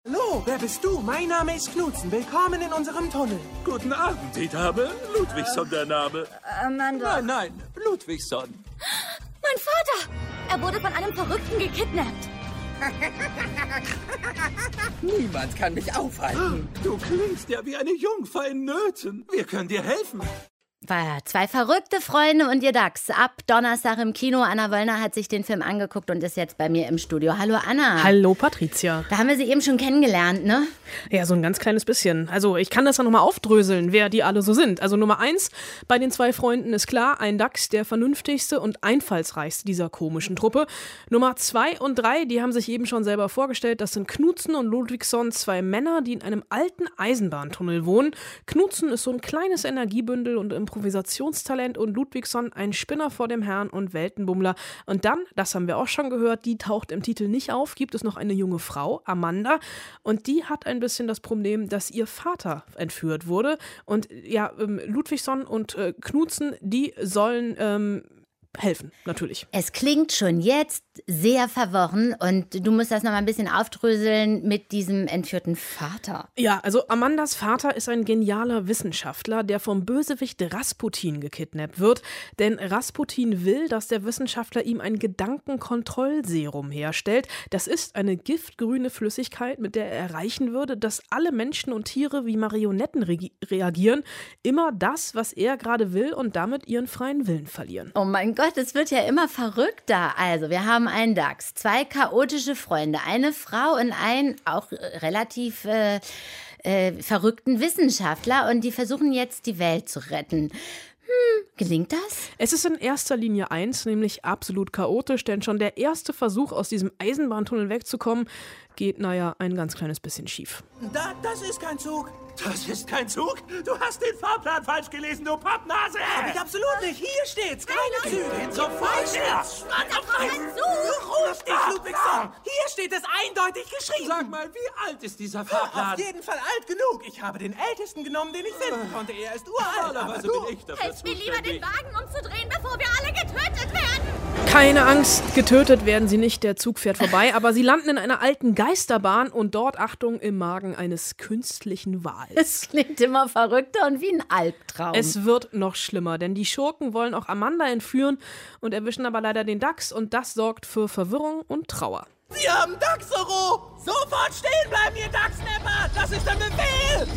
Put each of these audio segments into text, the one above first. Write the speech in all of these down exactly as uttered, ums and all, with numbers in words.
Hallo, wer bist du? Mein Name ist Knutzen. Willkommen in unserem Tunnel. Guten Abend, die Dame. Ludwigsson der Name. Amanda. Nein, nein, Ludwigsson. Mein Vater! Er wurde von einem Verrückten gekidnappt. Niemand kann mich aufhalten. Du klingst ja wie eine Jungfer in Nöten. Wir können dir helfen. War zwei verrückte Freunde und ihr Dachs. Ab Donnerstag im Kino. Anna Wollner hat sich den Film angeguckt und ist jetzt bei mir im Studio. Hallo Anna. Hallo Patricia. Da haben wir sie eben schon kennengelernt, ne? Ja, so ein ganz kleines bisschen. Also ich kann das ja nochmal aufdröseln, wer die alle so sind. Also Nummer eins, bei den zwei Freunden ist klar, ein Dachs, der vernünftigste und einfallsreichste dieser komischen Truppe. Nummer zwei und drei, die haben sich eben schon selber vorgestellt, das sind Knutzen und Ludwigsson, zwei Männer, die in einem alten Eisenbahntunnel wohnen. Knutzen ist so ein kleines Energiebündel und Improvisationstalent und Ludwigsson ein Spinner vor dem Herrn und Weltenbummler. Und dann, das haben wir auch schon gehört, die taucht im Titel nicht auf, gibt es noch eine junge Frau, Amanda, und die hat ein bisschen das Problem, dass ihr Vater entführt wurde. Und ja, ähm, Ludwigsson und äh, Knutzen, die sollen ähm, helfen, natürlich. Es klingt schon jetzt sehr verworren und du musst das noch mal ein bisschen aufdröseln mit diesem entführten Vater. Ja, also Amandas Vater ist ein genialer Wissenschaftler, der vom Bösewicht Rasputin gekidnappt wird. Denn Rasputin will, dass der Wissenschaftler ihm ein Gedankenkontrollserum herstellt. Das ist eine giftgrüne Flüssigkeit, mit der er erreichen würde, dass alle Menschen und Tiere wie Marionetten re- reagieren. Immer das, was er gerade will und damit ihren freien Willen verlieren. Oh mein Gott, es wird ja immer verrückter. Also, wir haben einen Dachs, zwei chaotische Freunde, eine Frau und einen auch relativ äh, äh, verrückten Wissenschaftler und die versuchen jetzt, die Welt zu retten. Hm, gelingt das? Es ist in erster Linie eins, nämlich absolut chaotisch, denn schon der erste Versuch, aus diesem Eisenbahntunnel wegzukommen, geht, naja, ein ganz kleines bisschen schief. Da, das ist kein Zug. Das ist kein Zug. Du hast den Fahrplan falsch gelesen, du Pappnase. Hab ich absolut nicht. Hier steht's. Keine Züge. Geht sofort her. Ruhig dich, Ludwigsson. Hier steht es eindeutig geschrieben. Sag mal, wie alt ist dieser Fahrplan? Auf jeden Fall alt genug. Ich habe den ältesten genommen, den ich finden konnte. Er ist uralt. Normalerweise aber du- bin ich dafür Helft mir lieber, den zuständig. Wagen umzudrehen, bevor wir alle getötet werden. Keine Angst, getötet werden sie nicht, der Zug fährt vorbei, aber sie landen in einer alten Geisterbahn und dort, Achtung, im Magen eines künstlichen Wals. Es klingt immer verrückter und wie ein Albtraum. Es wird noch schlimmer, denn die Schurken wollen auch Amanda entführen und erwischen aber leider den Dachs und das sorgt für Verwirrung und Trauer. Sie haben Dachsoro. Sofort stehen bleiben, ihr Dachsnapper. Das ist der Befehl.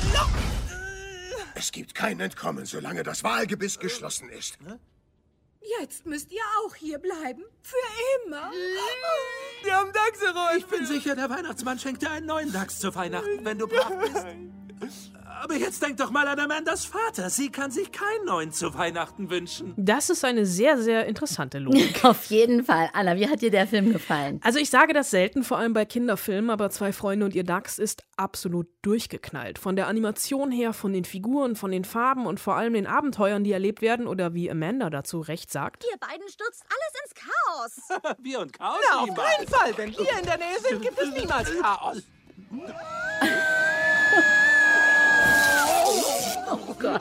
Es gibt kein Entkommen, solange das Walgebiss geschlossen ist. Jetzt müsst ihr auch hier bleiben. Für immer. Die haben Dachsoro. Ich bin sicher, der Weihnachtsmann schenkt dir einen neuen Dachs zu Weihnachten, wenn du brav bist. Aber jetzt denk doch mal an Amandas Vater. Sie kann sich keinen neuen zu Weihnachten wünschen. Das ist eine sehr, sehr interessante Logik. Auf jeden Fall. Anna, wie hat dir der Film gefallen? Also ich sage das selten, vor allem bei Kinderfilmen, aber Zwei Freunde und ihr Dachs ist absolut durchgeknallt. Von der Animation her, von den Figuren, von den Farben und vor allem den Abenteuern, die erlebt werden oder wie Amanda dazu recht sagt. Ihr beiden stürzt alles ins Chaos. Wir und Chaos Na, auf niemals. keinen Fall. Wenn wir in der Nähe sind, gibt es niemals Chaos. Oh Gott.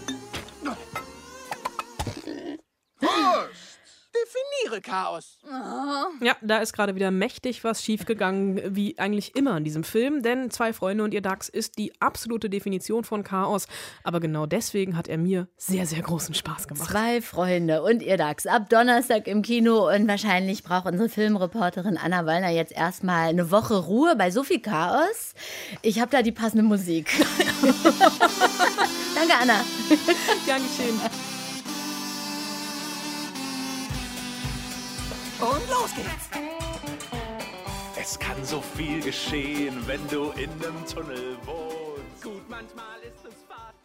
Definiere Chaos. Ja, da ist gerade wieder mächtig was schiefgegangen, wie eigentlich immer in diesem Film, denn Zwei Freunde und ihr Dachs ist die absolute Definition von Chaos, aber genau deswegen hat er mir sehr, sehr großen Spaß gemacht. Zwei Freunde und ihr Dachs ab Donnerstag im Kino und wahrscheinlich braucht unsere Filmreporterin Anna Wollner jetzt erstmal eine Woche Ruhe bei so viel Chaos. Ich habe da die passende Musik. Danke, Anna. Gern geschehen. Und los geht's. Es kann so viel geschehen, wenn du in einem Tunnel wohnst. Gut, manchmal ist es Fahrt.